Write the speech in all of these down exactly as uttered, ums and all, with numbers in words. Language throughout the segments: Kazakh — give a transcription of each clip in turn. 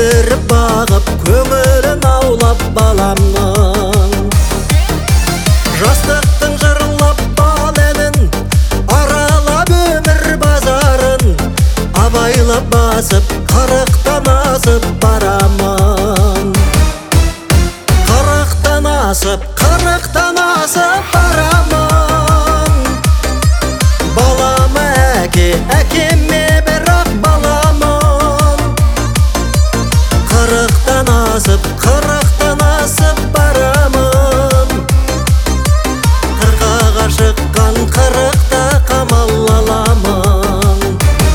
Өсіріп бағып көңілін аулап баламның. Жастықтың жырлап бал елін, аралап өмір базарын, абайлап басып қырықтан асып барамын. Қырықтан асып, қырықтан асып барамын. Балама әке, әкеме бірақ баламын. Қырықтан асып, қырықтан асып барамын. Қырқаға шыққан қырықта қамал аламын.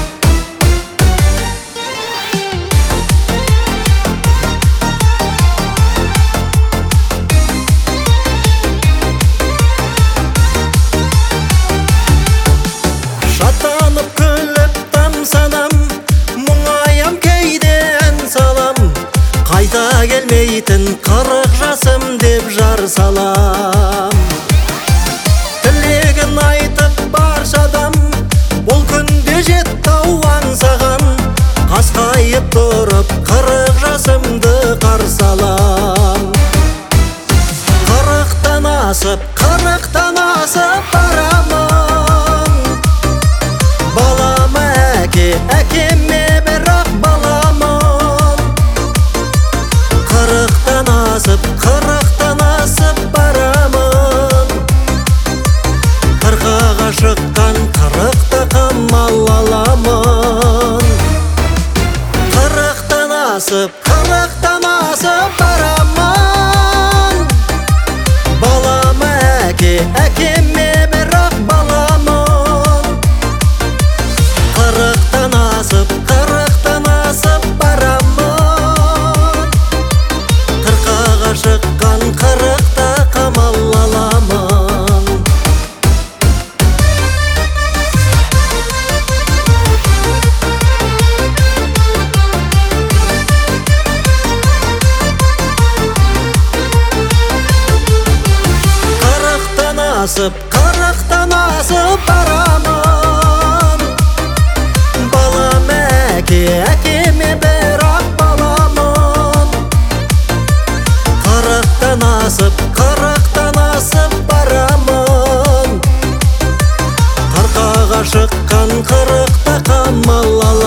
Шаттанып күліп тамсанам, мұңаям кейде ән салам. Қайта келмейтін қырық жасым деп жар салам. Тілегін айтып баршадам, бұл күнде жетті-ау аңсаған. Қасқайып тұрып қырық жасымды қарсы алам. Қырықтан асып, қырықтан асып барамын. Балама әке, әкеме бірақ баламын. Қырықтан асып, қырықтан асып барамын. Қырқаға шыққан қырықта қамал аламын. Қырықтан асып, қырықтан асып барамын. Балама әке, әкеме бірақ баламын. Қырықтан асып, қырықтан асып барамын. Қырқаға шыққан қырықта қамал аламын. Қырықтан асып, қырықтан асып барамын. Балам әке, әкеме бірақ баламын. Қырықтан асып, қырықтан асып барамын. Қырқаға шыққан қырықта қамал аламын.